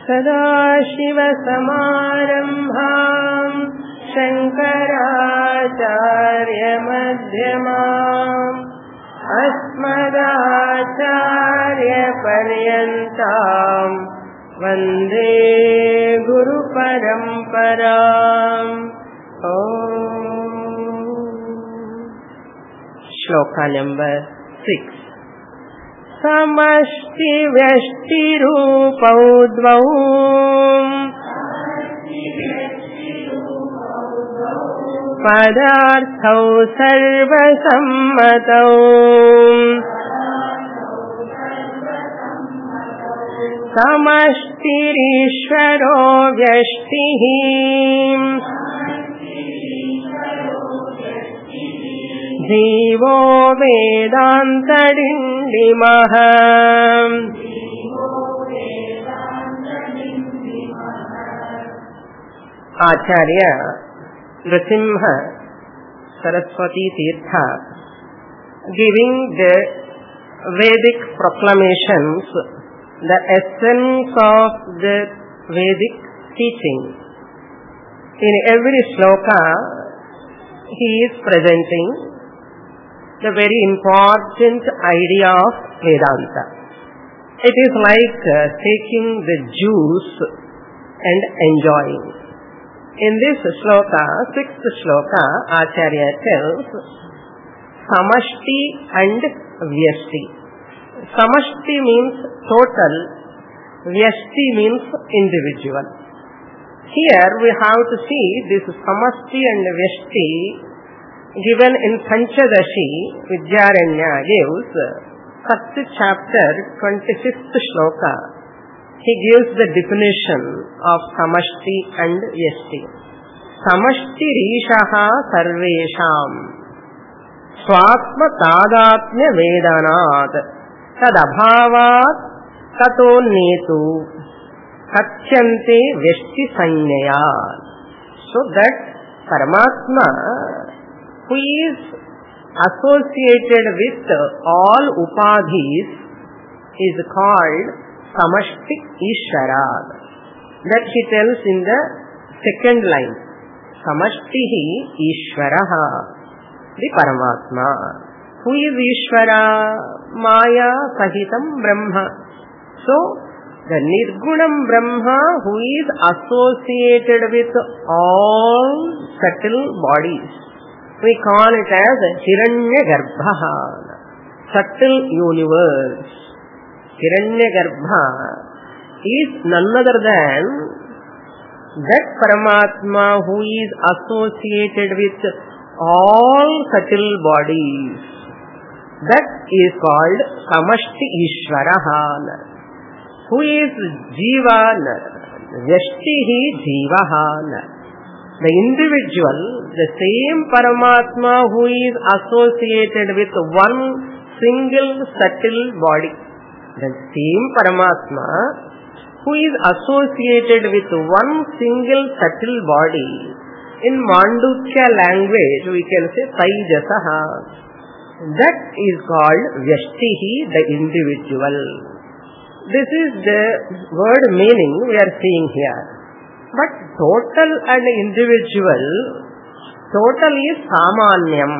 सदाशिवसमारम्भाम् शङ्कराचार्यमध्यमाम् अस्मदाचार्यपर्यन्ताम् वन्दे गुरुपरम्पराम्. श्लोका नंबर 6. समष्टि व्यष्टिरूपौ द्वौ पदार्थौ सर्वसम्मतौ समष्टिरीश्वरो व्यष्टिः जीवो वेदान्तडिण्डिमः. आचार्य Narasimha Saraswati Tirtha, giving the Vedic proclamations, the essence of the Vedic teaching. In every shloka, he is presenting the very important idea of Vedanta. It is like taking the juice and enjoying. In this shloka, 6th shloka, Acharya tells Samashti and Vyashti. Samashti means total, Vyashti means individual. Here we have to see this Samashti and Vyashti given in Panchadashi. Vidyaranya gives 1st chapter 25th shloka. He gives the definition of Samashti and Vyashti. Samashti rishaha sarvesham swatma tadatmya vedanat tadabhavat tatonnetu katyante vyashti sanyaya. So that Paramatma, who is associated with all upadhis, is called Samashti Ishvara. That he tells in the 2nd line. Samashtihi Ishvaraha, the Paramatma. Who is Ishvara? Maya Sahitam Brahma. So, the Nirgunam Brahma who is associated with all subtle bodies. We call it as Hiranyagarbha, subtle universe. Hiranyagarbha is none other than that Paramatma who is associated with all subtle bodies. That is called Samashti Ishvaraha. Who is Jiva? Vyashtihi Jivaha. The individual, the same Paramatma who is associated with one single subtle body. The same Paramatma who is associated with one single subtle body. In Mandukya language we can say Taijasaha. That is called Vyashtihi, the individual. This is the word meaning we are seeing here. But total and individual, total is Samanyam.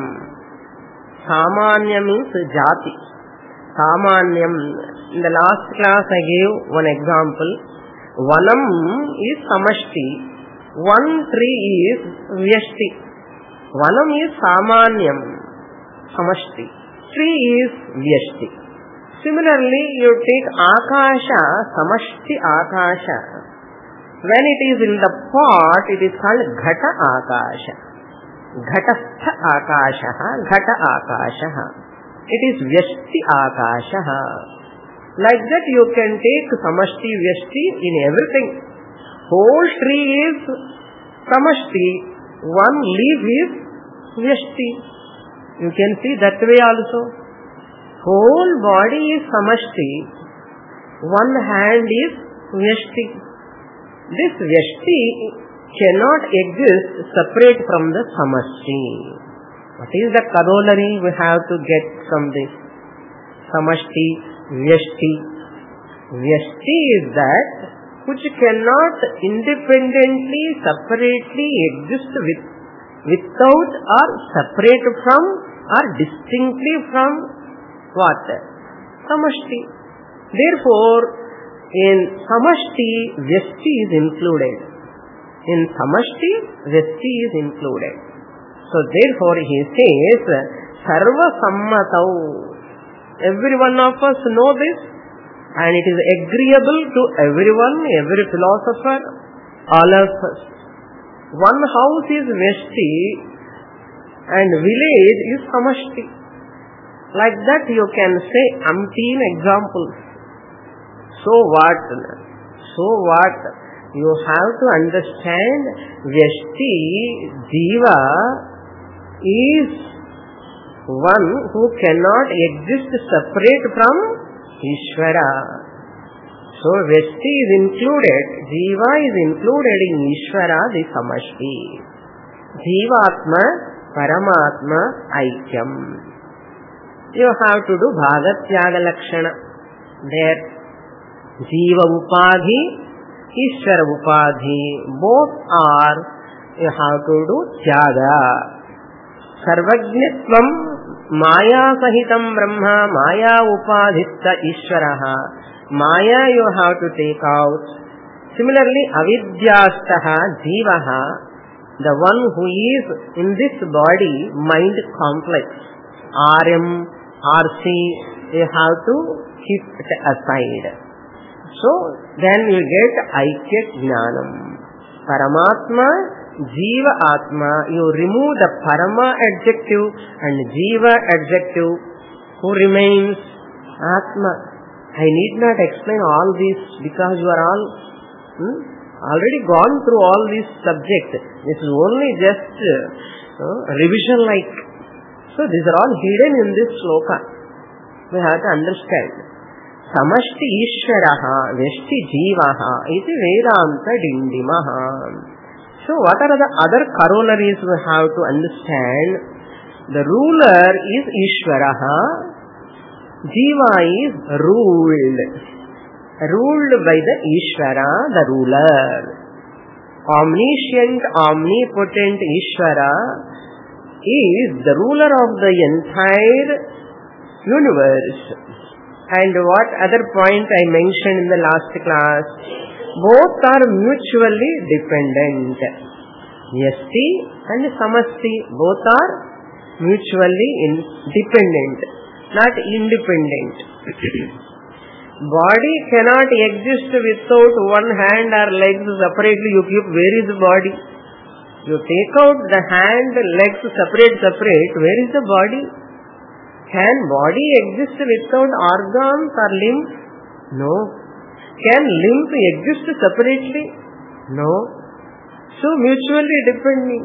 Samanya means Jati. Samanyam. In the last class I gave one example. Vanam is Samashti. One tree is Vyashti. Vanam is Samanyam, Samashti. Tree is Vyashti. Similarly, you take Akasha, Samashti Akasha. When it is in the pot, it is called Ghata Akasha. Ghatastha Akasha, Ghata Akasha. It is Vyashti Akasha. Like that you can take Samashti, Vyashti in everything. Whole tree is Samashti, one leaf is Vyashti. You can see that way also. Whole body is Samashti, one hand is Vyashti. This Vyashti cannot exist separate from the Samashti. What is the corollary we have to get from this? Samashti, Vyashti. Vyashti is that which cannot independently, separately exist without or separate from or distinctly from what? Samashti. Therefore, in Samashti, Vyashti is included. In Samashti, Vyashti is included. So therefore he says, Sarva Sammatau. Every one of us know this, and it is agreeable to everyone, every philosopher, all of us. One house is Vyashti and village is Samashti. Like that you can say umpteen examples. So what? You have to understand Vyashti, Jiva is one who cannot exist separate from Ishvara. So Vyashti is included, Jiva is included in Ishvara, the Samashti. Jivatma, Paramatma, Aikyam. You have to do Bhagatyaga Lakshana. There, Jiva Upadhi, Ishvara Upadhi, both are, you have to do Tyaga. Sarvajnatvam, Maya Sahitam Brahma, Maya Upadhitta Ishvaraha. Maya you have to take out. Similarly, Avidyastaha, Jivaha, the one who is in this body, mind complex, RM, RC, you have to keep it aside. So, then you get Aikya Jnanam. Paramatma, Jiva Atma, you remove the Parama adjective and Jiva adjective, who remains Atma. I need not explain all this because you are all already gone through all these subjects. This is only just revision like. So these are all hidden in this sloka. We have to understand. Samashti Ishvaraha, Vyashti Jivaha, iti Vedanta Dindimaha. So what are the other corollaries we have to understand? The ruler is Ishvaraha, Jiva is ruled by the Ishvara, the ruler. Omniscient, omnipotent Ishvara is the ruler of the entire universe. And what other point I mentioned in the last class? Both are mutually dependent. Vyashti and Samashti, both are mutually dependent, not independent. Body cannot exist without one hand or legs separately. You keep, where is the body? You take out the hand, legs separate, where is the body? Can body exist without organs or limbs? No. Can limbs exist separately? No. So mutually depending.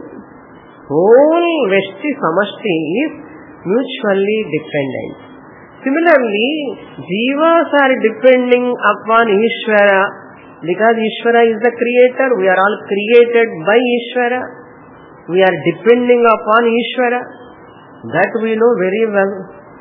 Whole Vyashti Samashti is mutually dependent. Similarly, Jivas are depending upon Ishvara because Ishvara is the creator. We are all created by Ishvara. We are depending upon Ishvara. That we know very well.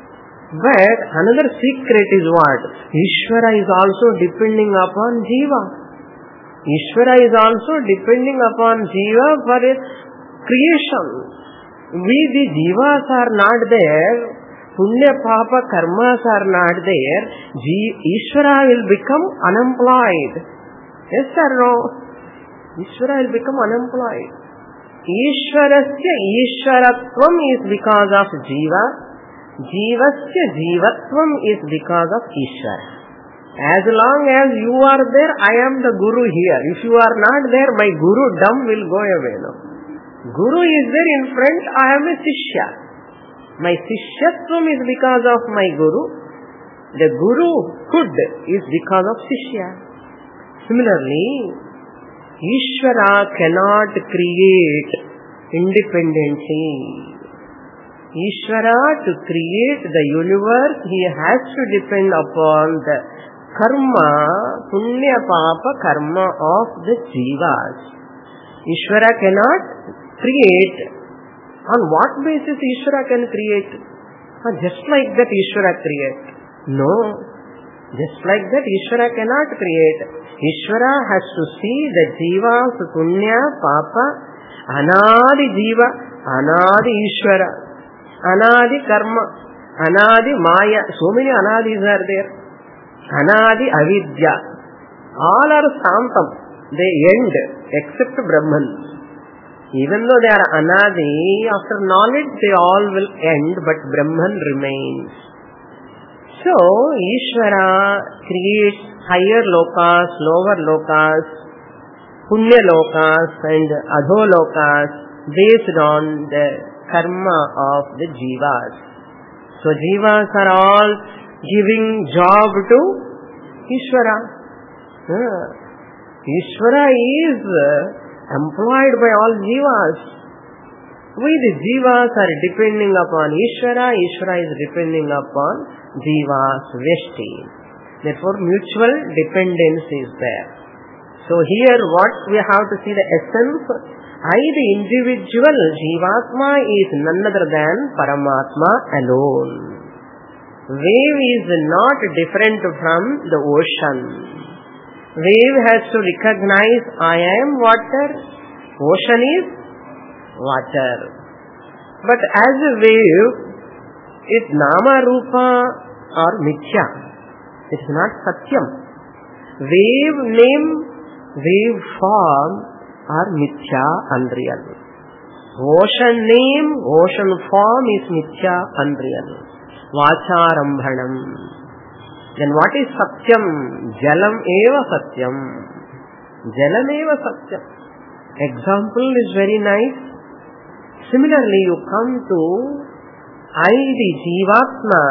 But another secret is what? Ishvara is also depending upon Jiva. Ishvara is also depending upon Jiva for creation. We the Jivas are not there. Punya Papa Karmas are not there. Ishvara will become unemployed. Yes or no? Ishvara will become unemployed. Ishvarasya Ishvaratvam is because of Jiva. Jivasya Jivatvam is because of Ishvara. As long as you are there, I am the Guru here. If you are not there, my Guru dumb will go away. No? Guru is there in front, I am a Sishya. My Sishyatvam is because of my Guru. The Guruhood is because of Sishya. Similarly, Ishvara cannot create independently. Ishvara, to create the universe, he has to depend upon the karma, punya papa karma of the jivas. Ishvara cannot create. On what basis Ishvara can create? Just like that Ishvara create? No. Just like that, Ishvara cannot create. Ishvara has to see the Jiva's punya, papa, anadi Jiva, anadi Ishvara, anadi karma, anadi maya. So many anadis are there. Anadi avidya. All are santam. They end except Brahman. Even though they are anadi, after knowledge they all will end, but Brahman remains. So, Ishvara creates higher lokas, lower lokas, punya lokas and adho lokas based on the karma of the jivas. So, jivas are all giving job to Ishvara. Ishvara is employed by all jivas. We the jivas are depending upon Ishvara, Ishvara is depending upon jivas, Vyashti. Therefore mutual dependence is there. So here what we have to see the essence, the individual Jivatma is none other than Paramatma alone. Wave is not different from the ocean. Wave has to recognize I am water, ocean is water. But as a wave, its nama rupa or mithya, it is not satyam. Wave name, wave form are mithya, unreal. Ocean name, ocean form is mithya, unreal. Vacharambhanam. Then what is satyam? Jalam eva satyam. Jalam eva satyam. Example is very nice. Similarly, you come to I, the Jivatma,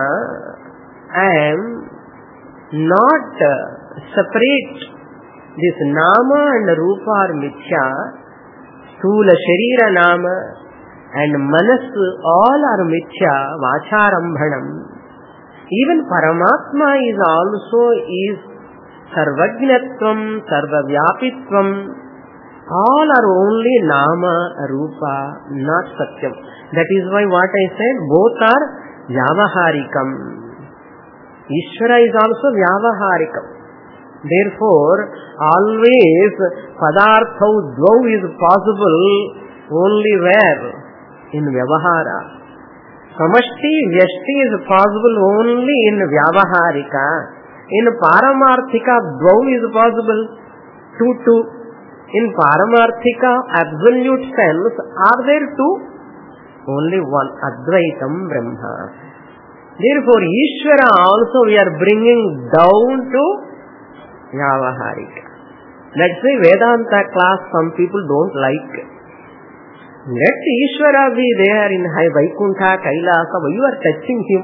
am not separate. This Nama and Rupa are Mithya, Sthula Sharira Nama and Manas all are Mithya, Vacharambhanam. Even Paramatma is also Sarvajnatvam, Sarvavyapitvam. All are only Nama, Rupa, not Satyam. That is why what I said, both are Vyavaharikam. Ishvara is also Vyavaharikam. Therefore, always Padartha Dvau is possible only where? In Vyavahara. Samashti, Vyashti is possible only in Vyavaharika. In Paramarthika, Dvau is possible. Two. In Paramarthika, absolute sense, are there two? Only one, Advaitam Brahma. Therefore, Ishvara also we are bringing down to Vyavaharika. That's why Vedanta class some people don't like. Let Ishvara be there in high Vaikuntha, Kailasa, you are touching him.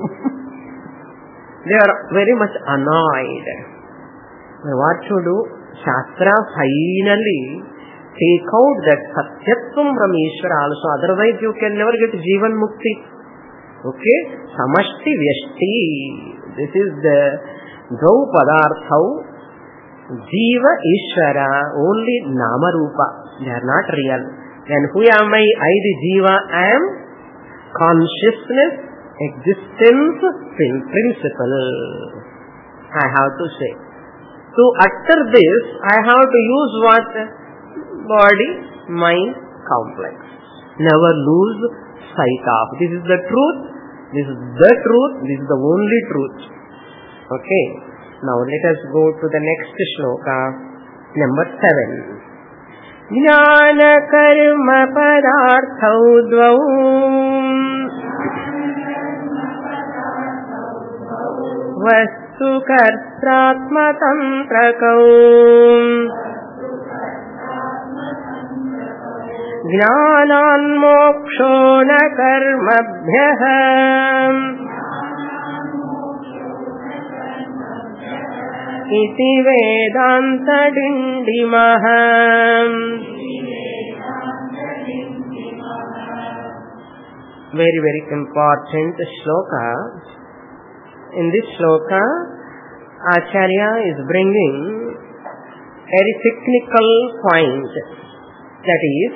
They are very much annoyed. What to do? Shastra finally take out that Satyatvam from Ishvara also. Otherwise you can never get Jivan Mukti. Okay? Samashti Vyashti. This is the Dvau Padarthau. Jiva Ishvara. Only Nama Rupa. They are not real. Then who am I? I the Jiva am consciousness, existence, principle. I have to say. To utter this, I have to use what? Body, mind, complex. Never lose sight of. This is the truth. This is the truth. This is the only truth. Okay. Now let us go to the next shloka. Number 7. Jnana karma padarthau dvau vastu kartratma tantrakau jnanan moksho na karmabhyah iti vedanta dindimah. Very, very important shloka. In this shloka, Acharya is bringing a very technical point. That is,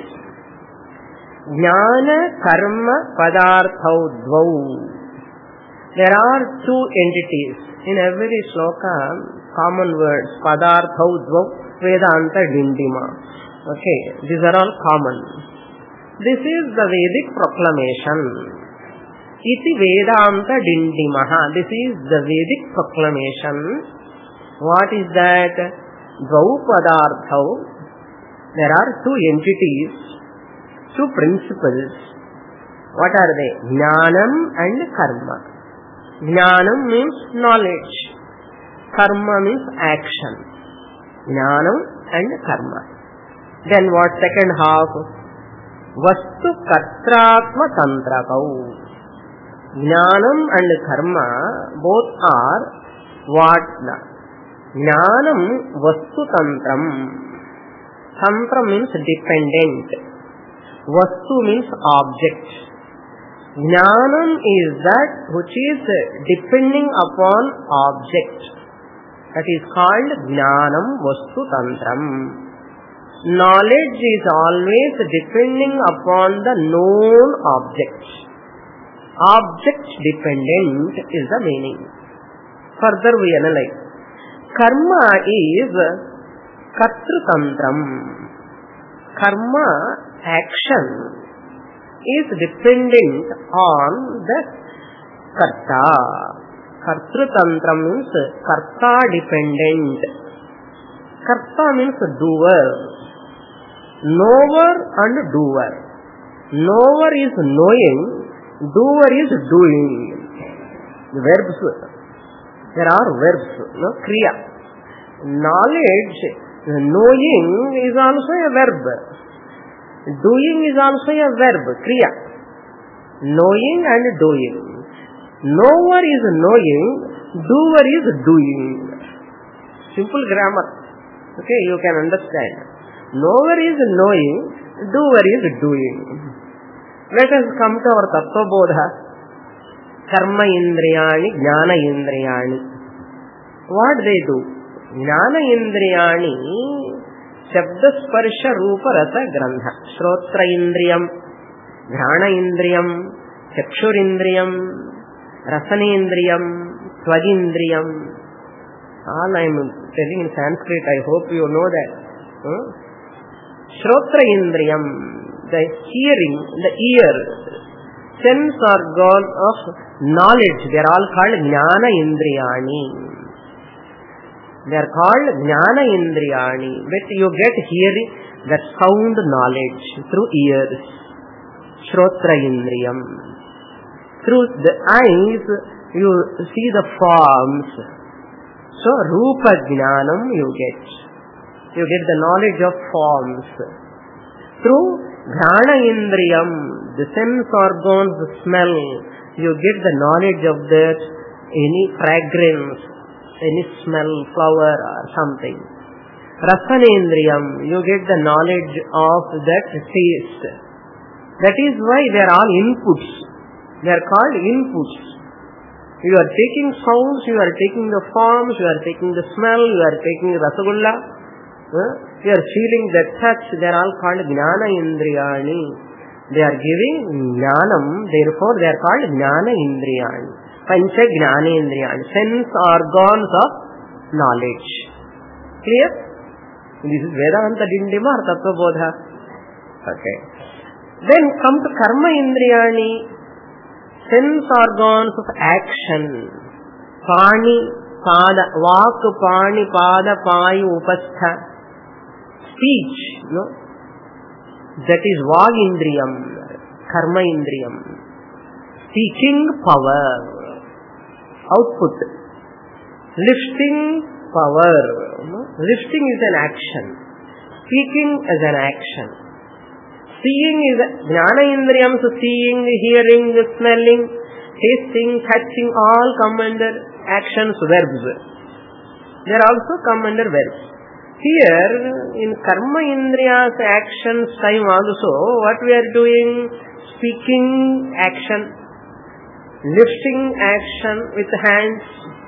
Jnana Karma Padarthau Dvau. There are two entities. In every sloka, common words, padarthau dvau, Vedanta dindima. Okay, these are all common. This is the Vedic proclamation. Iti Vedanta dindimaha. This is the Vedic proclamation. What is that? Dvau padarthau. There are two entities, two principles. What are they? Jnanam and karma. Jnanam means knowledge. Karma means action. Jnanam and karma. Then what second half? Vastu kartratma tantrakau. Jnanam and karma both are what? Jnanam vastu tantram. Tantra means dependent. Vastu means object. Jnanam is that which is depending upon object. That is called Jnanam Vastu Tantram. Knowledge is always depending upon the known object. Object dependent is the meaning. Further we analyze. Karma is Kartrutantram. Karma, action, is dependent on the Karta. Kartrutantram means Karta dependent. Karta means doer. Knower and doer. Knower is knowing, doer is doing. Verbs. There are verbs, no? Kriya. Knowledge, knowing is also a verb. Doing is also a verb, kriya. Knowing and doing. Knower is knowing, doer is doing. Simple grammar. Okay, you can understand. Knower is knowing, doer is doing. Let us come to our Tattva Bodha. Karma Indriyani, Jnana Indriyani. What they do? Jnana Indriyani, Shabda Sparsha Rupa Rasa Grandha. Shrotra Indriyam, Ghana Indriyam, Chakshur Indriyam, Rasana Indriyam, Twaj Indriyam. All I am telling in Sanskrit, I hope you know that. Shrotra Indriyam, the hearing, the ear, sense organ of knowledge, they are all called Jnana Indriyani. They are called Jnana Indriyani. But you get hearing, that sound knowledge through ears. Shrotra Indriyam. Through the eyes, you see the forms. So, Rupa Jnanam you get. You get the knowledge of forms. Through Ghana Indriyam, the sense organs, the smell, you get the knowledge of that, any fragrance, any smell, flower or something. Rasana Indriyam, you get the knowledge of that taste. That is why they are all inputs. They are called inputs. You are taking sounds, you are taking the forms, you are taking the smell, you are taking Rasagulla, you are feeling the touch. They are all called Jnana Indriyani. They are giving Jnanam, therefore they are called Jnana Indriyani. Pancha Jnana Indriyani, sense organs of knowledge. Clear? This is Vedanta Dindima or Tattva Bodha. Okay. Then come to Karma Indriyani, sense organs of action. Pani, Pada, Vak, Pani, Pada, Payu, Upastha. Speech, no? That is Vag Indriyam, Karma Indriyam. Speaking power, output. Lifting power, no? Lifting is an action. Speaking is an action. Seeing is Jnana Indriyam, so seeing, hearing, smelling, tasting, touching, all come under actions, verbs. They also come under verbs. Here, in Karma Indriya's actions time also, what we are doing? Speaking action, lifting action with hands,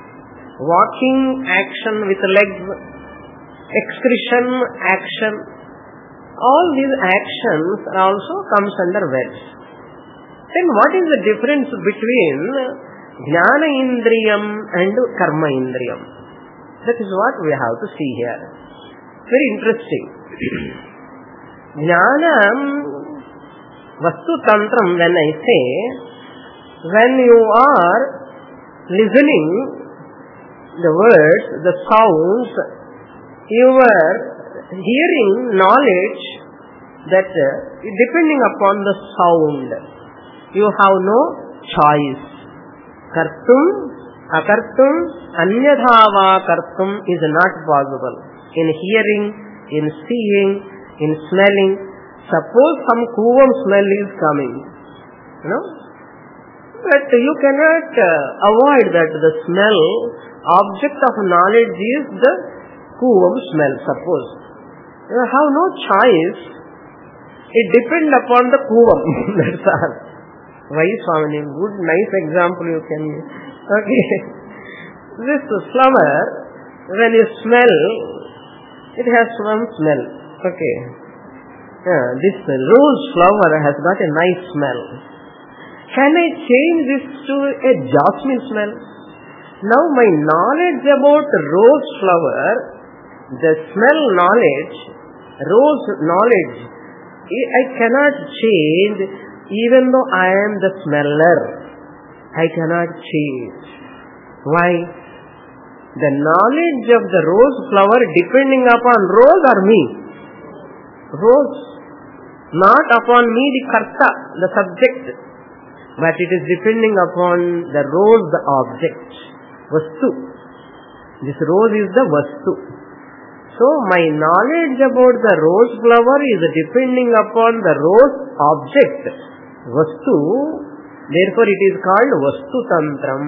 walking action with legs, excretion action. All these actions also comes under verbs. Then what is the difference between Jnana Indriyam and Karma Indriyam. That is what we have to see here. Very interesting. Jnanam Vastu Tantram, when I say, when you are listening the words, the sounds, you are hearing knowledge that depending upon the sound, you have no choice. Kartum, akartum, anyadhava kartum is not possible. In hearing, in seeing, in smelling. Suppose some kuvam smell is coming, but you cannot avoid that the smell. Object of knowledge is the kuvam smell. Suppose you have no choice. It depends upon the kuvam. That's all. Why, Swami? Good, nice example you can use. Okay. This flower, when you smell, it has some smell. Okay. This rose flower has got a nice smell. Can I change this to a jasmine smell? Now my knowledge about rose flower, the smell knowledge, rose knowledge, I cannot change even though I am the smeller. I cannot change. Why? The knowledge of the rose flower depending upon rose or me? Rose. Not upon me, the karta, the subject. But it is depending upon the rose, the object. Vastu. This rose is the vastu. So my knowledge about the rose flower is depending upon the rose object. Vastu. Therefore it is called Vastu Tantram.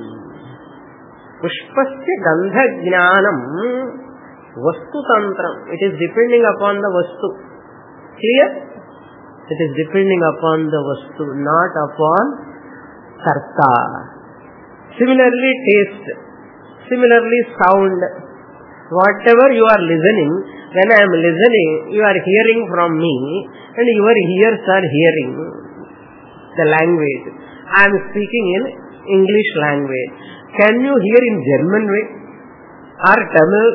Pushpasya Gandha Jnanam Vastu Tantram. It is depending upon the Vastu. Clear? It is depending upon the Vastu, not upon Karta. Similarly, taste. Similarly, sound. Whatever you are listening, when I am listening, you are hearing from me, and your ears are hearing the language. I am speaking in English language. Can you hear in German way or Tamil?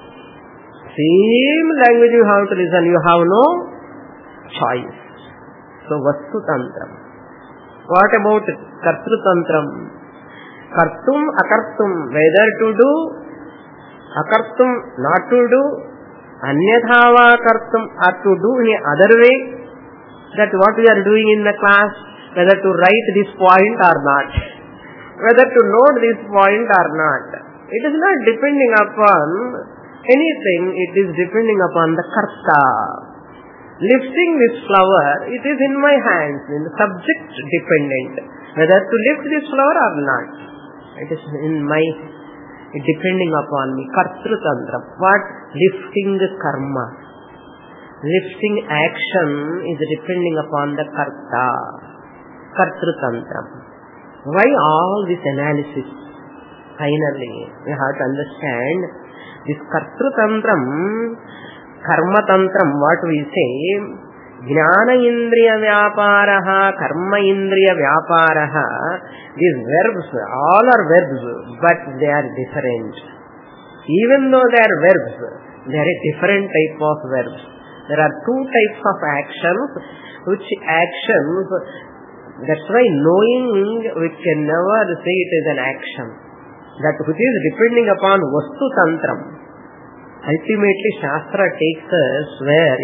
Same language you have to listen. You have no choice. So, Vastu Tantram. What about Kartru Tantram? Kartum, akartum, whether to do, akartum, not to do, anyadhava kartum, or to do in other way. That what we are doing in the class, whether to write this point or not, whether to note this point or not. It is not depending upon anything, it is depending upon the karta. Lifting this flower, it is in my hands, in the subject dependent, whether to lift this flower or not. It is in my, depending upon me. Kartru Tantra. What? Lifting the karma. Lifting action is depending upon the karta. Kartru Tantra. Why all this analysis? Finally, we have to understand this Kartru Tantram, Karma Tantram, what we say, Jnana Indriya Vyaparaha, Karma Indriya Vyaparaha, these verbs, all are verbs, but they are different. Even though they are verbs, they are a different type of verbs. There are two types of actions, which actions, that's why knowing, we can never say it is an action. That which is depending upon Vastu Tantram. Ultimately, Shastra takes us where,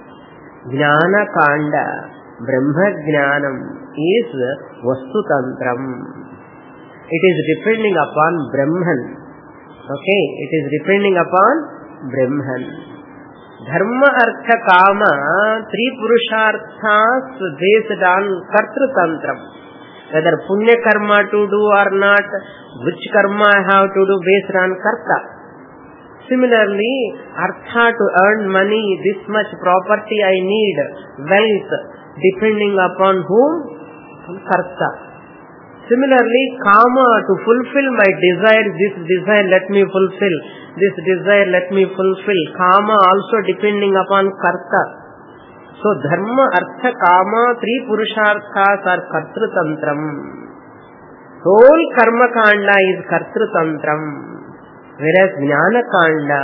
Jnana Kanda, Brahma Jnanam is Vastu Tantram. It is depending upon Brahman. Okay, it is depending upon Brahman. Dharma, Artha, Kama, three Purusharthas based on Kartru Tantram. Whether Punya Karma to do or not, which Karma I have to do based on Karta. Similarly, Artha, to earn money, this much property I need, wealth, depending upon whom? Karta. Similarly, Kama, to fulfill my desire, this desire let me fulfill, this desire let me fulfill. Kama also depending upon Karta. So, Dharma, Artha, Kama, three Purusharthas are Kartru Tantram. Whole karma kanda is kartrutantram, whereas jnana kanda,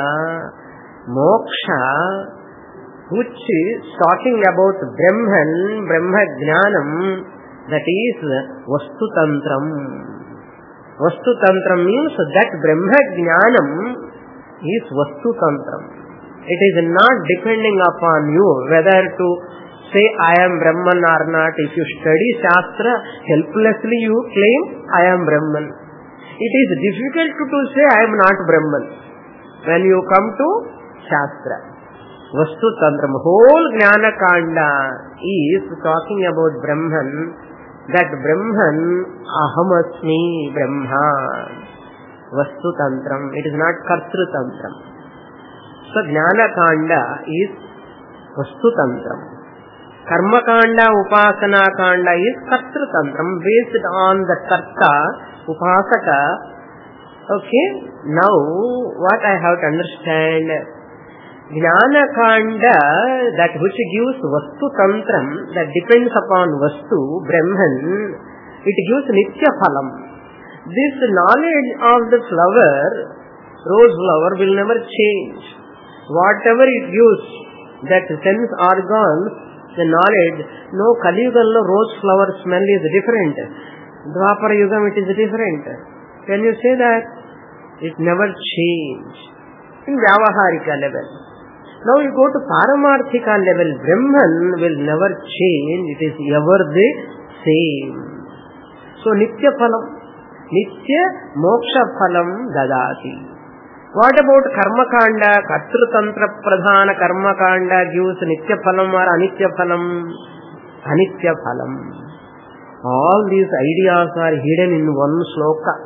moksha, which is talking about Brahman, Brahma Jnanam, that is Vastu Tantram. Vastu Tantram means that Brahma Jnanam is Vastu Tantram. It is not depending upon you whether to say I am Brahman or not. If you study Shastra, helplessly you claim I am Brahman. It is difficult to say I am not Brahman when you come to Shastra. Vastu Tantram, whole Jnana Kanda is talking about Brahman, that Brahman Ahamasmi Brahma. Vastu Tantram, it is not Kartru Tantram. So Jnana Kanda is Vastu Tantram. Karma Kanda, Upasana Kanda is Kartru Tantram, based on the Karta, Upasaka. Okay, now what I have to understand, Jnana Kanda, that which gives Vastu Tantram, that depends upon Vastu, Brahman, it gives Nitya Phalam. This knowledge of the flower, rose flower, will never change. Whatever it gives, that sense organs, the knowledge, no Kali Yugamlo rose flower smell is different. Dwapara Yugam it is different. Can you say that? It never change. In Vyavaharika level. Now you go to Paramarthika level, Brahman will never change, it is ever the same. So Nitya Phalam, Nitya Moksha Phalam Dadati. What about Karma Kanda, Kartru Tantra Pradhana Karma Kanda gives Nitya Phalam or Anitya Phalam? Anitya Phalam. All these ideas are hidden in one sloka.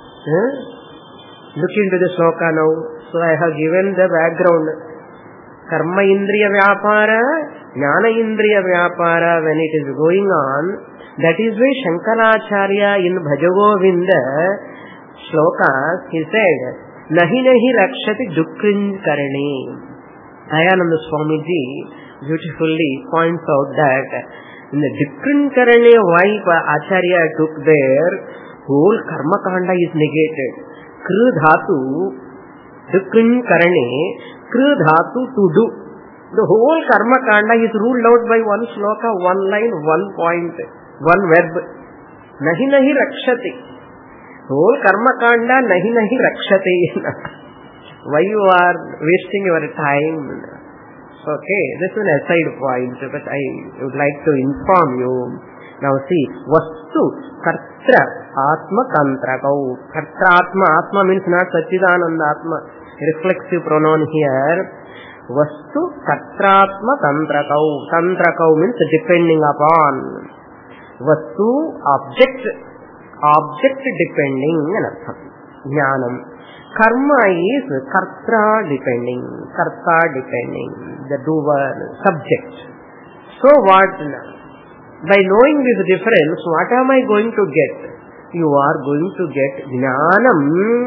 Look into the sloka now. So I have given the background. Karma Indriya Vyapara, Jnana Indriya Vyapara, when it is going on, that is why Shankaracharya in Bhajagovinda shlokas, he said, Nahi nahi rakshati dukkhin karane. Dayananda Swamiji beautifully points out that in the dukkhin karane, why Acharya took there, whole karma kanda is negated. Kru dhatu, dukkhin karane, Kru dhatu to do. The whole karma kanda is ruled out by one sloka, one line, one point, one verb. Nahi nahi rakshati. Whole karma kanda nahi nahi rakshati. Why you are wasting your time? Okay, this is an aside point, but I would like to inform you. Now see, Vastu, Kartra, Atma, Tantrakau. Kartra Atma, Atma means not Satchidananda Atma. Reflexive pronoun here. Vastu Katratma Tantrakau. Tantrakau means depending upon. Vastu object. Object depending. Jnanam. Karma is Kartra depending. Karta depending. The doer, subject. So what? By knowing this difference, what am I going to get? You are going to get Jnanam.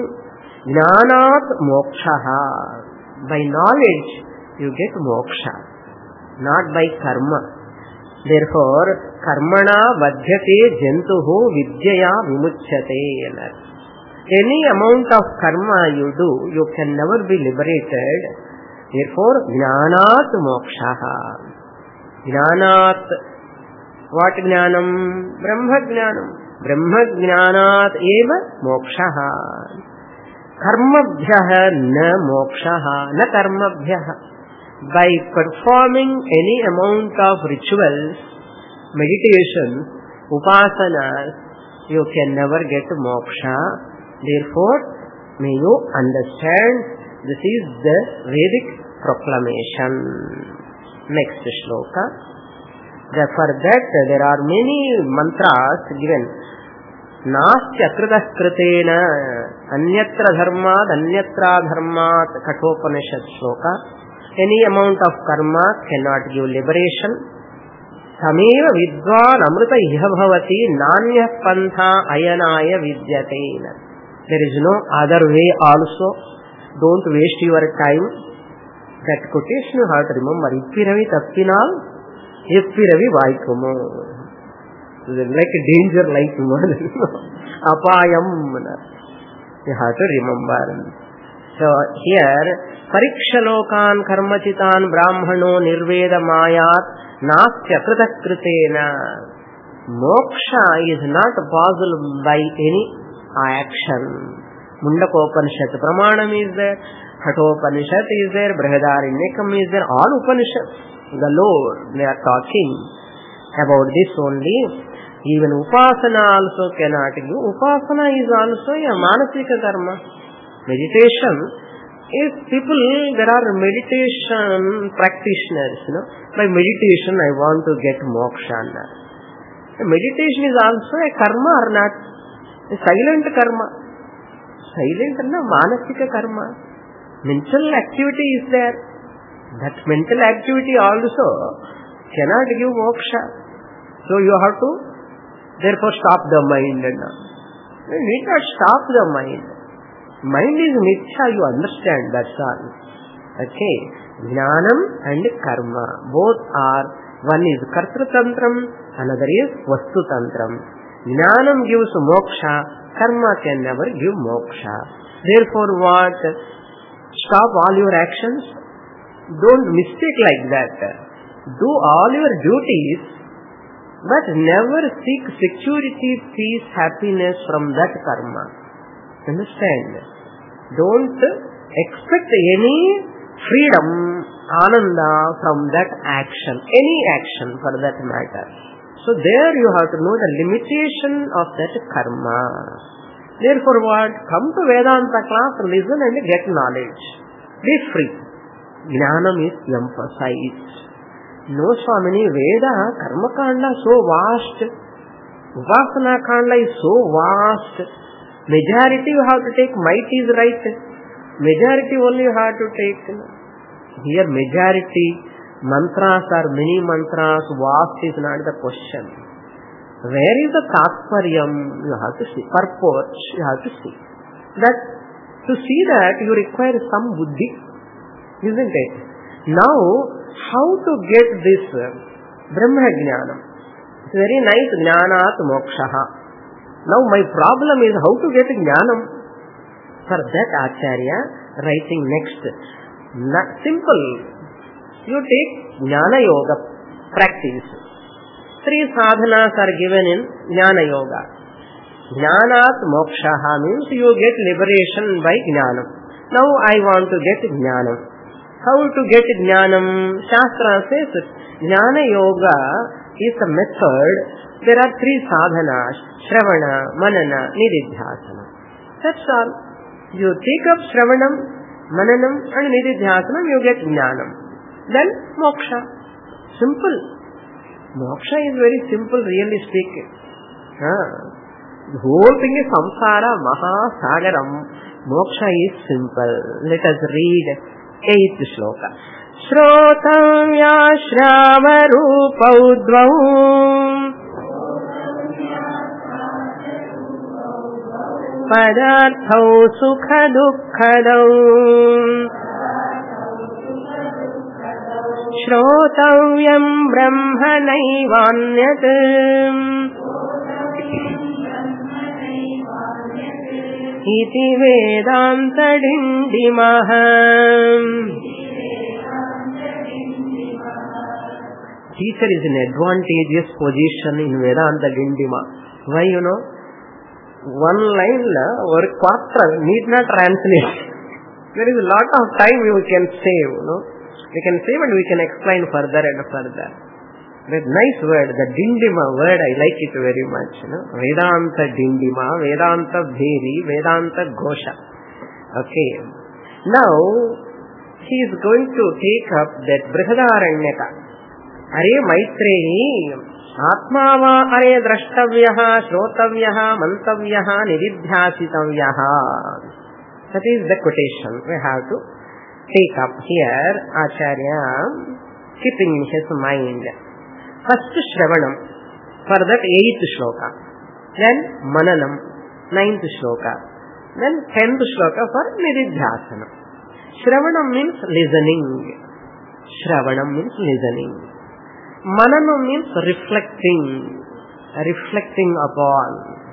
Jnanat mokshaha. By knowledge, you get moksha, not by karma. Therefore, karmana vadhyate jantuhu vidyaya vimuchyate. Any amount of karma you do, you can never be liberated. Therefore, jnanat mokshaha. Jnanat, what jnanam? Brahma jnanam. Brahma jnanat eva mokshaha. Karmabhyaha na mokshaha, na karmabhyaha. By performing any amount of rituals, meditation, upasanas, you can never get moksha. Therefore, may you understand, this is the Vedic proclamation. Next shloka. For that, there are many mantras given. Nastya kritas kritena anyatra dharmat anyatra dharmat Kathopanishad shloka. Any amount of karma cannot give liberation. Tameva vidvan amrita iha bhavati nanya pantha ayanaya vidyate. There is no other way also. Don't waste your time. That quotation you have to remember. Ippiravi tappinal, ippiravi vaikumo. Like a danger like apayam. You have to remember. So here, parikshalokan karmachitan brahmano nirveda mayat nastya kritakritena. Moksha is not possible by any action. Mundakopanishad pramanam is there, Hatopanishad is there, Brihadaranyakam is there, all Upanishads, the Lord, they are talking about this only. Even Upasana also cannot give. Upasana is also a manasika karma. Meditation is people, there are meditation practitioners, by meditation I want to get moksha. Meditation is also a karma or not? A silent karma. Silent and manasika karma. Mental activity is there. That mental activity also cannot give moksha. So you have to therefore stop the mind. You need not stop the mind. Mind is mithya, you understand, that's all. Okay. Jnanam and karma. Both are, one is kartritantram, another is vastutantram. Jnanam gives moksha, karma can never give moksha. Therefore what? Stop all your actions. Don't mistake like that. Do all your duties, but never seek security, peace, happiness from that karma. Understand? Don't expect any freedom, ananda from that action, any action for that matter. So there you have to know the limitation of that karma. Therefore what? Come to Vedanta class, listen and get knowledge. Be free. Jnanam is emphasized. No Swamini, Veda, Karma Kanda so vast. Upasana Kanda is so vast. Majority you have to take, might is right. Majority only you have to take. Here majority, mantras are many mantras, vast is not the question. Where is the tathparyam? You have to see. Purport, you have to see. That, to see that you require some buddhi, isn't it? Now, how to get this Brahma Jnanam? It's very nice, Jnanat Mokshaha. Now my problem is how to get Jnanam. For that Acharya writing next. Simple. You take Jnana Yoga practice. 3 sadhanas are given in Jnana Yoga. Jnanat Mokshaha means you get liberation by Jnanam. Now I want to get Jnanam. How to get Jnanam? Shastra says Jnana Yoga is a method. There are 3 sadhanas: Shravana, Manana, Nididhyasana. That's all. You take up Shravanam, Mananam and Nididhyasanam, you get Jnanam. Then Moksha. Simple. Moksha is very simple, really speaking. The whole thing is samsara, mahasagaram. Moksha is simple. Let us read 8th shloka. Shrotamya shravarupau dvau padarthau sukha dukkhadau shrotavyam brahmanaivaanyat iti vedanta dindimaha. Teacher is in advantageous position in Vedanta Dindima. Why, one line or quarter need not translate. There is a lot of time we can save. We can save and we can explain further and further. That nice word, the Dindima word, I like it very much. Vedanta Dindima, Vedanta Bheri, Vedanta Gosha. Okay. Now, he is going to take up that Brihadaranyaka. Are Maitreyi, Atmava are Drashtavyaha, Shrotavyaha, Mantavyaha, Nididhyasitavyaha. That is the quotation we have to take up here. Acharya keeping in his mind. First Shravanam, for that 8th shloka. Then Mananam, 9th shloka. Then 10th shloka for Nididhyasana. Shravanam means listening. Shravanam means listening. Mananam means reflecting upon.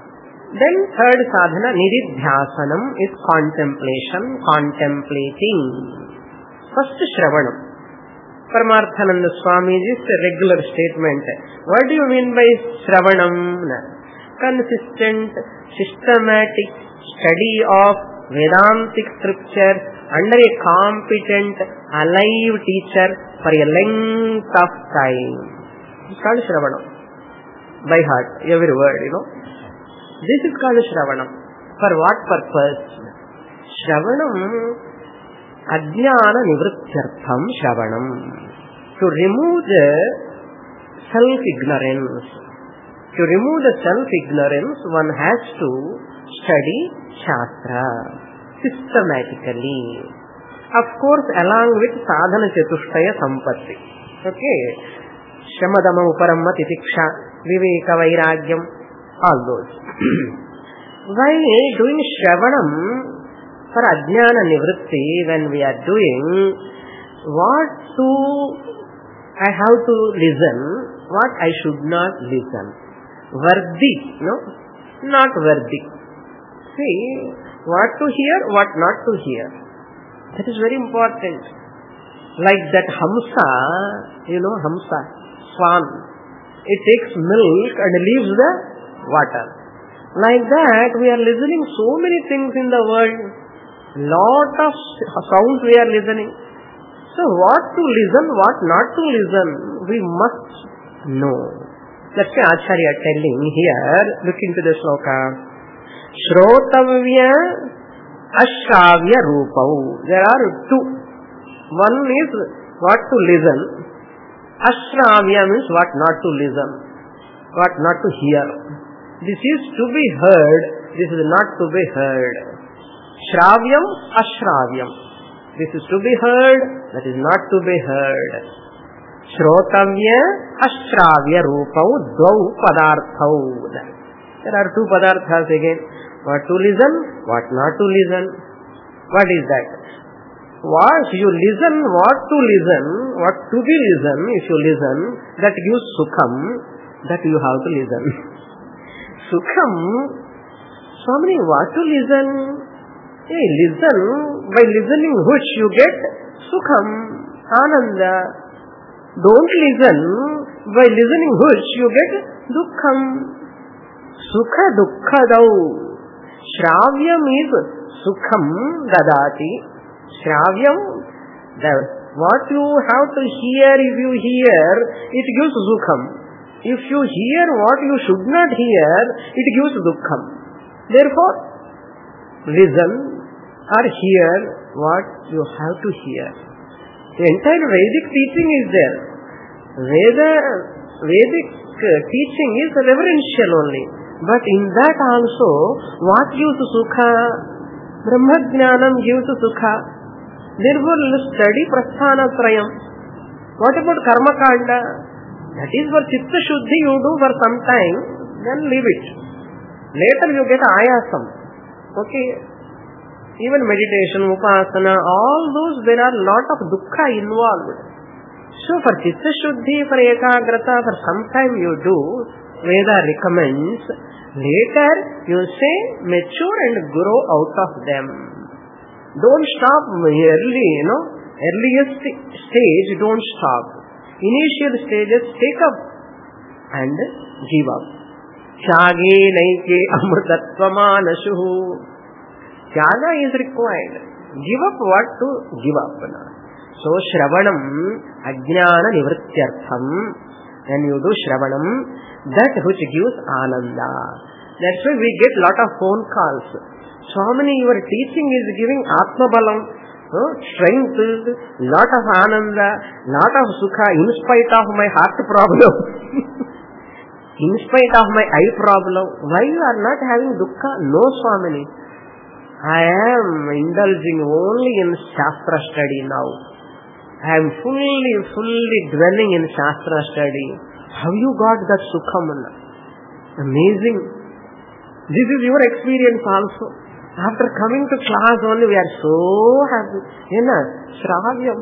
Then third sadhana, nididhyasanam, is contemplation, contemplating. First, Shravanam. Paramarthananda Swamiji's regular statement. What do you mean by Shravanam? Consistent, systematic study of Vedantic scripture under a competent, alive teacher for a length of time. It's called Shravanam. By heart, every word, This is called Shravanam. For what purpose? Shravanam, Ajnana Nivrityartham Shravanam. To remove the self-ignorance. To remove the self-ignorance, one has to study Shastra systematically. Of course, along with Sadhana Chatushtaya Sampatti. Okay. Shamadama Uparamma Titiksha, Viveka Vairagyam, all those. While doing Shravanam for Ajnana Nivritti, when we are doing, I have to listen, what I should not listen. Vardi, not Vardi. See, what to hear, what not to hear. That is very important. Like that Hamsa, Hamsa, swan. It takes milk and leaves the water. Like that, we are listening so many things in the world. Lot of sounds we are listening. So what to listen, what not to listen, we must know. That's why Acharya telling here, look into the sloka. Shrotavya Ashravya Rupau. There are two. One is what to listen. Ashravya means what not to listen, what not to hear. This is to be heard, this is not to be heard. Shravyam, Ashravyam. This is to be heard, that is not to be heard. Shrotavya, Ashravya Rupau, Dvau Padarthau. There are two padarthas again. What to listen, what not to listen. What is that? What you listen, what to listen, what to be listen, if you listen, that gives sukham, that you have to listen. Sukham, Swami, what to listen? Hey, listen, by listening which you get sukham, ananda. Don't listen, by listening which you get dukkham. Sukha dukkha dau. Shravyam is sukham dadati. Shravyam, what you have to hear, if you hear, it gives sukham. If you hear what you should not hear, it gives dukkham. Therefore, listen or hear what you have to hear. The entire Vedic teaching is there. Vedic teaching is reverential only. But in that also, what gives sukha? Brahmajnanam gives sukha. Therefore, study Prasthanatrayam. What about Karma Kanda? That is for Chitta Shuddhi you do for some time, then leave it. Later you get ayasam. Okay. Even meditation, upasana, all those, there are lot of dukkha involved. So for Chitta Shuddhi, for Ekagrata, for some time you do, Veda recommends. Later you say mature and grow out of them. Don't stop early, earliest stage, don't stop. Initial stages, take up and give up. Tyage naike amrutatvama Tyaga is required. Give up what to give up. So Shravanam, Ajnana Nivrityartham. When you do Shravanam, that which gives Ananda. That's why we get lot of phone calls. Swamini, your teaching is giving Atma Balam, strength, lot of Ananda, lot of Sukha, in spite of my heart problem, in spite of my eye problem. Why you are not having Dukkha? No, Swamini. I am indulging only in Shastra study now. I am fully dwelling in Shastra study. Have you got that Sukhamana? Amazing. This is your experience also. After coming to class only, we are so happy. Shravyam.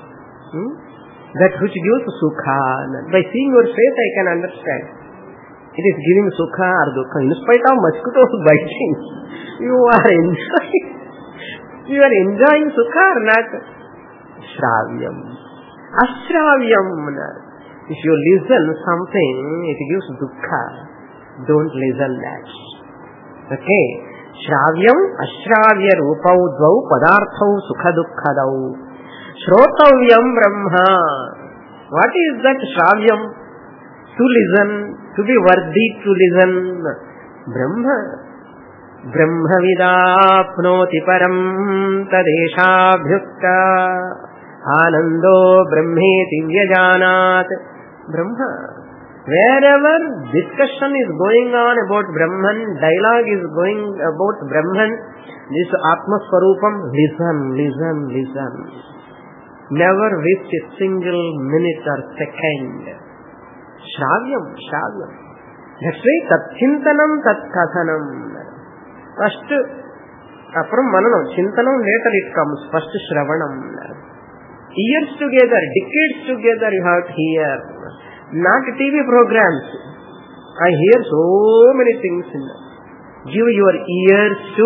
That which gives Sukha. By seeing your face, I can understand. It is giving sukha or dukkha. In spite of mosquitoes biting, you are enjoying. You are enjoying sukha or not? Shravyam. Ashravyam. If you listen something, it gives dukkha. Don't listen that. Okay. Shravyam, ashravya rupau dvau padarthau sukha dukkhadau. Shrotavyam brahma. What is that shravyam? To listen, to be worthy to listen. Brahma. Brahma vidapnoti param tadeshabhyukta anando brahmeti vyajanat. Brahma. Wherever discussion is going on about Brahman, dialogue is going about Brahman, this Atma Swarupam, listen. Never waste a single minute or second. Shravyam. That's why tat chintanam tat kathanam. First, from mananam, chintanam later it comes. First shravanam. Years together, decades together you have to hear. Not TV programs. I hear so many things. Give your ears to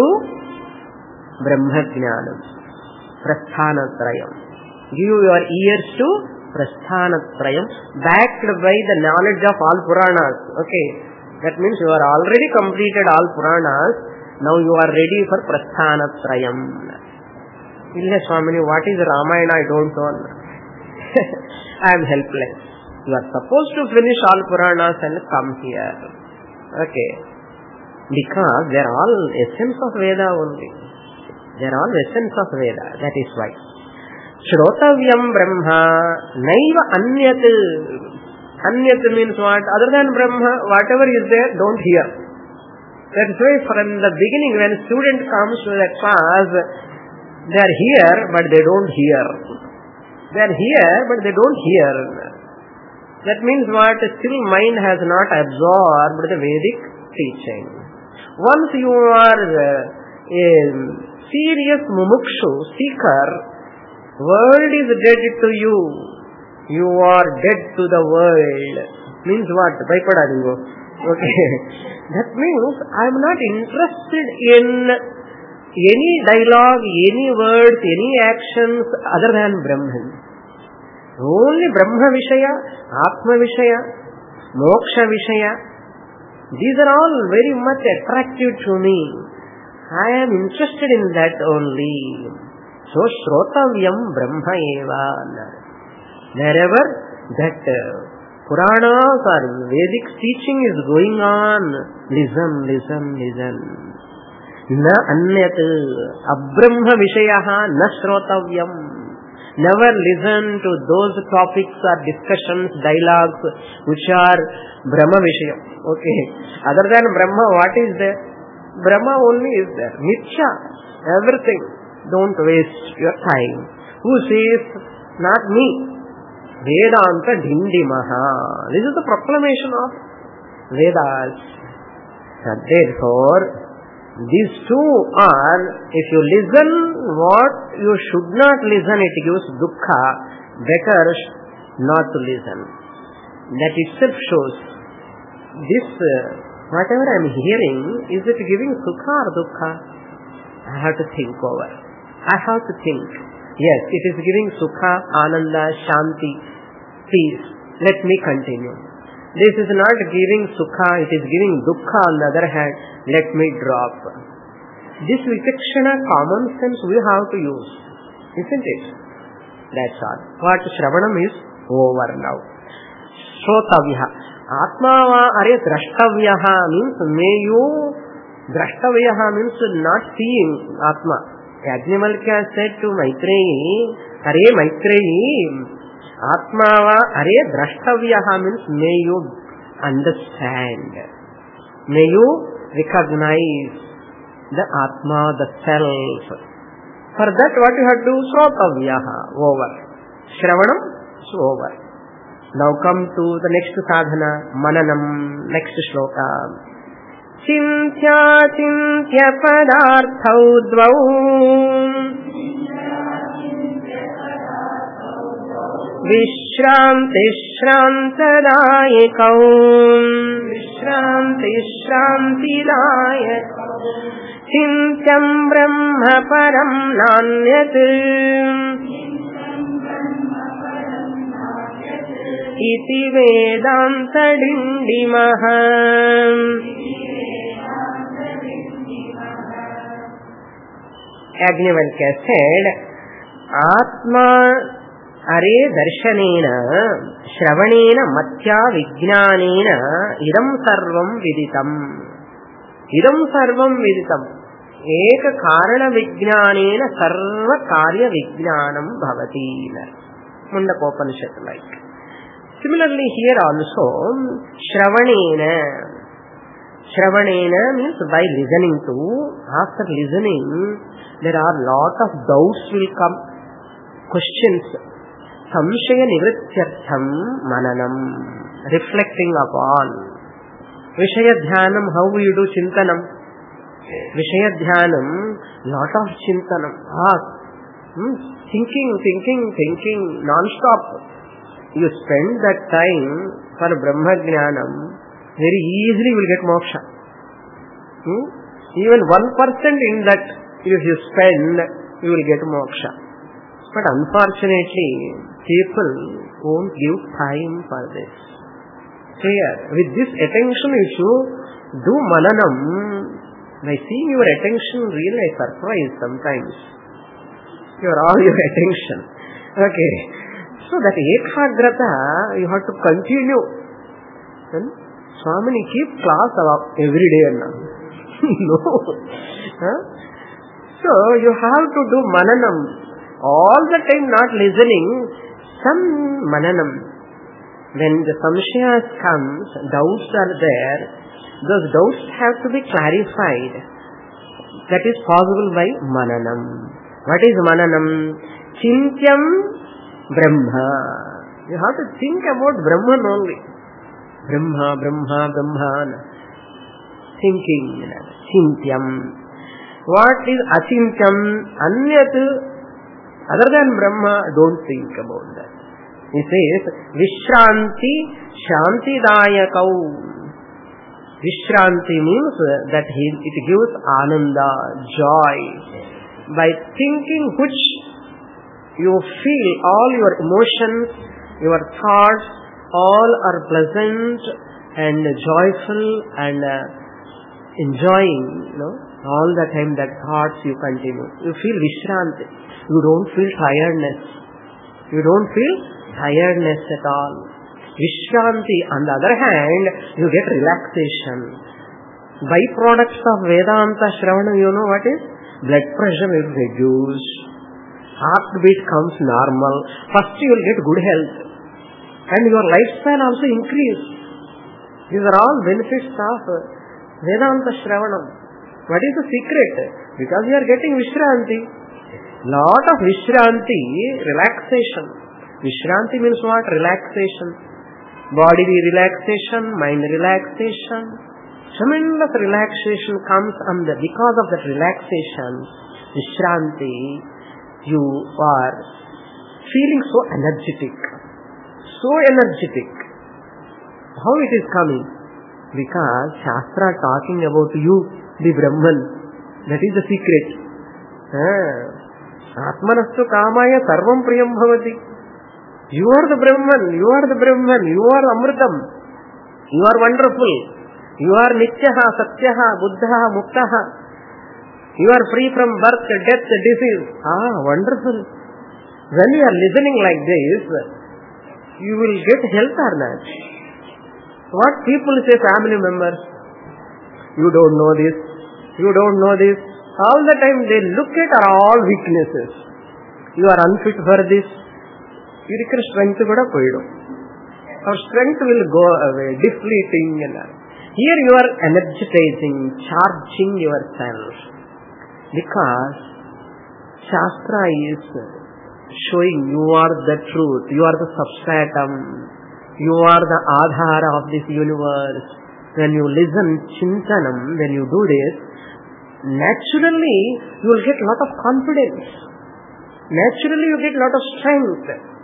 Brahma Jnanam, Prasthanatrayam. Give your ears to Prasthanatrayam, backed by the knowledge of all Puranas. Okay, that means you are already completed all Puranas. Now you are ready for Prasthanatrayam. Illa Swamini, what is Ramayana? I don't know. I am helpless. You are supposed to finish all Puranas and come here. Okay. Because they are all essence of Veda only. They are all essence of Veda. That is why. Shrotavyam Brahma Naiva Anyat. Anyat means what? Other than Brahma, whatever is there, don't hear. That is why from the beginning when a student comes to that class, they are here but they don't hear. They are here but they don't hear. That means what? Still mind has not absorbed the Vedic teaching. Once you are a serious mumukshu, seeker, world is dead to you. You are dead to the world. Means what? Baipadadingo. Okay. That means I am not interested in any dialogue, any words, any actions other than Brahman. Only Brahma Vishaya, Atma Vishaya, Moksha Vishaya. These are all very much attractive to me. I am interested in that only. So, Shrotavyam Brahma Eva. Wherever that Puranas or Vedic teaching is going on, listen. Na anyat abrahma vishayaha na shrotavyam. Never listen to those topics or discussions, dialogues which are Brahma Vishaya. Okay. Other than Brahma, what is there? Brahma only is there. Mithya. Everything. Don't waste your time. Who says? Not me. Vedanta Dindimaha. This is the proclamation of Vedas. And therefore, these two are, if you listen what you should not listen, it gives dukkha. Better not to listen. That itself shows this, whatever I am hearing, is it giving sukha or dukkha? I have to think over. I have to think. Yes, it is giving sukha, ananda, shanti, peace. Let me continue. This is not giving sukha, it is giving dukkha on the other hand. Let me drop. This vichakshana common sense we have to use. Isn't it? That's all. What Shravanam is over now. Shrotavyaha. Atmava are drashtavyaha means may you, drashtavyaha means not seeing Atma. Yajnavalkya said to Maitreyi, Hare Maitreyi, Atmava are drashtavyaha means may you understand. May you recognize the Atma, the self. For that what you have to do? Shrotavyaha, over. Shravanam is over. Now come to the next sadhana, Mananam, next shloka. Chintya padarthau dvau Vishranti Shrantadayakau Vishranti Shrantidayakau Chintyam Brahma Param Nanyat Iti Vedanta Dindimaha. Yajnavalkya said, Atma Are Darshanena Shravanena Matya Vijnanena Idam Sarvam Viditam. Idam Sarvam Viditam. Eka Karana Vijnanena Sarva Karya Vijnanam Bhavati. Mundakopanishad like. Similarly here also, Shravanena means by listening to, after listening, there are lot of doubts will come, questions. Samshaya nivrityartham mananam, reflecting upon. Vishaya dhyanam, how you do chintanam? Vishaya dhyanam, lot of chintanam. Thinking, non-stop. You spend that time for Brahma Jnanam, very easily you will get moksha. Even 1% in that, if you spend, you will get moksha. But unfortunately, people won't give time for this. Clear? With this attention, if you do mananam, by seeing your attention, really I surprise sometimes. All your attention. Okay. So that ekagrata, you have to continue. Then, Swamini, keep class every day now. No. So, you have to do mananam. All the time not listening, some mananam. When the samshayas comes, doubts are there, those doubts have to be clarified. That is possible by mananam. What is mananam? Chintyam Brahma. You have to think about Brahman only. Brahma. Thinking. Chintyam. What is achintyam? Anyat. Other than Brahma, don't think about that. He says, Vishranti Shantidayakau. Vishranti means that it gives ananda, joy. By thinking which you feel all your emotions, your thoughts, all are pleasant and joyful and enjoying, all the time that thoughts you continue. You feel Vishranti. You don't feel tiredness. You don't feel tiredness at all. Vishranti, on the other hand, you get relaxation. Byproducts of Vedanta Shravana, you know what is? Blood pressure will reduce. Heartbeat comes normal. First you will get good health. And your lifespan also increase. These are all benefits of Vedanta Shravana. What is the secret? Because you are getting Vishranti. Lot of Vishranti, relaxation. Vishranti means what? Relaxation. Body relaxation, mind relaxation. Tremendous relaxation comes because of that relaxation. Vishranti, you are feeling so energetic. So energetic. How it is coming? Because Shastra talking about you, the Brahman. That is the secret. Atmanastu kamaya sarvam priyam bhavati. You are the Brahman. You are the Brahman. You are Amritam. You are wonderful. You are Nityaha, Satyaha, Buddhaha, Muktaha. You are free from birth, death, disease. Wonderful. When you are listening like this, you will get health or not? What people say, family members, you don't know this, you don't know this. All the time they look at all weaknesses. You are unfit for this. You require strength. Our strength will go away, depleting. Here you are energizing, charging yourself. Because Shastra is showing you are the truth, you are the substratum, you are the adhara of this universe. When you listen chintanam, when you do this, naturally you will get lot of confidence. Naturally you get lot of strength.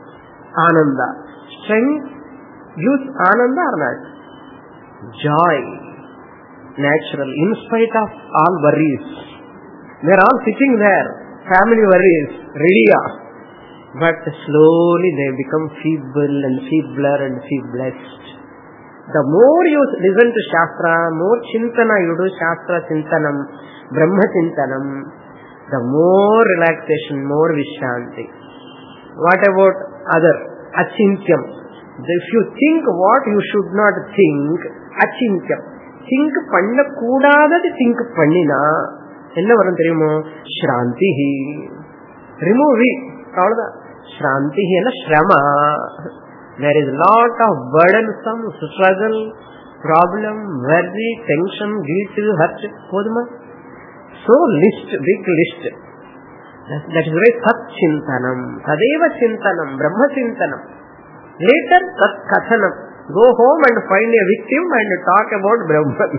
Ananda. Strength gives Ananda or not? Joy. Natural. In spite of all worries. They are all sitting there. Family worries. Ready. But slowly they become feeble and feebler and feeblest. The more you listen to Shastra, more Chintana you do, Shastra Chintanam, Brahma Chintanam, the more relaxation, more Vishranti. What about other? Achintyam. If you think what you should not think, Achintyam. Think panna koodadadu think pannina. Enna varum theriyumo? Shrantihi. Remove it. Avladha. Shrantihi enna shrama. There is lot of burdensome struggle, problem, worry, tension, guilt, hurt. Poduma. So big list. That is why Sat Chintanam, Tadeva Chintanam, Brahma Chintanam. Later Sat Kathanam. Go home and find a victim and talk about Brahman.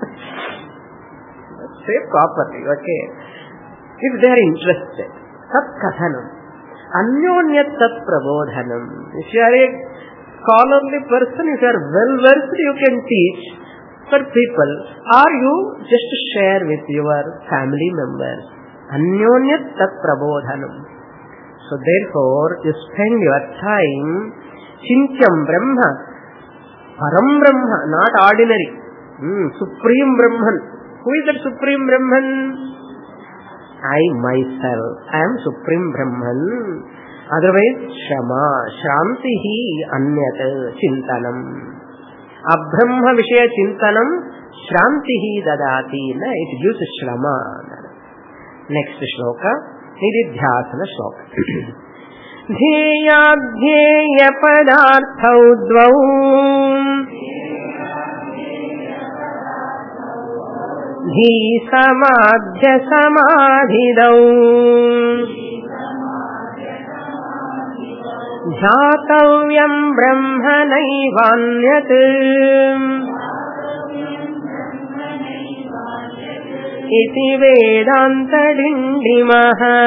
Say properly, okay. If they are interested. Sat Kathanam. Anyonyat Sat Prabodhanam. If you are a scholarly person, if you are well versed, you can teach for people, or you just share with your family members. Anyonyat Tat Prabodhanam. So therefore, you spend your time Chintyam Brahma, Param Brahma, not ordinary, Supreme Brahman. Who is that Supreme Brahman? I myself, I am Supreme Brahman. Otherwise, Shama, Shrantihi Anyat Chintanam. Abrahma Vishaya Chintanam, Shrantihi Dadati. It gives Shrama. Next shloka, Nididhyasana shloka. Dheyadhyeya padarthau dvau Dhi samadhya samadhidau Jhatavyam brahmanaivanyat Iti Vedanta Dindimaha.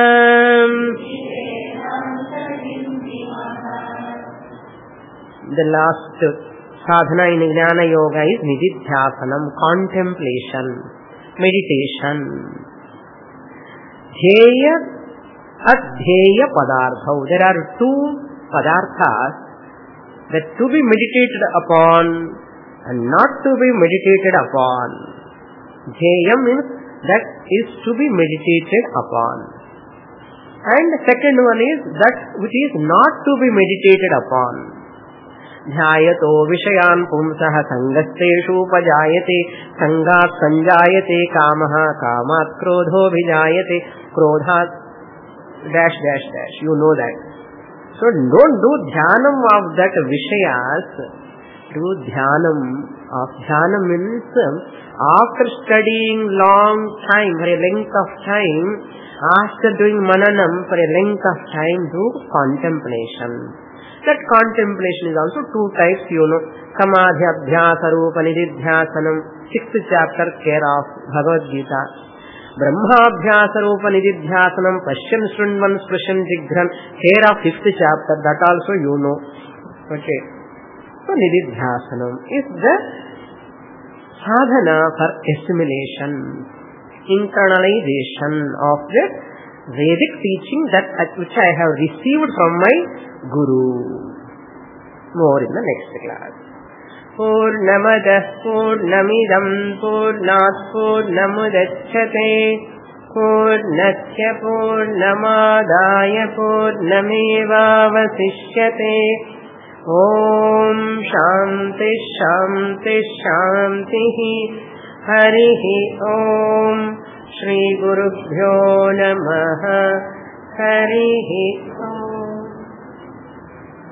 The last sadhana in Jnana Yoga is Nididhyasanam, contemplation, meditation. Dheya, Adheya Padartha. There are two padarthas that to be meditated upon and not to be meditated upon. Dheya means that is to be meditated upon. And the second one is that which is not to be meditated upon. Dhyayato vishayan pumsaha sangasteshu upajayate sangat sanjayate kamaha kamat krodho vijayate krodhat dash dash dash. You know that. So don't do dhyanam of that vishayas. Do dhyanam of dhyana means after studying long time, for a length of time, after doing mananam for a length of time, do contemplation. That contemplation is also two types, you know. Samadhi abhyasa rupa nididhyasanam, 6th chapter, care of Bhagavad Gita. Brahma abhyasa rupa nididhyasanam, Pashyan Shrunvan Sprishan Jigran, care of 5th chapter, that also you know. Okay. So nididhyasanam is the sadhana for assimilation, internalization of the Vedic teaching that which I have received from my Guru. More in the next class. Purnamadah Purnamidam Purnat Purnamudachyate Purnasya Purnamadaya Purnamevavasishyate. Om Shanti Shanti Shanti Harihi Om Shri Gurubhyo Namaha Harihi Om.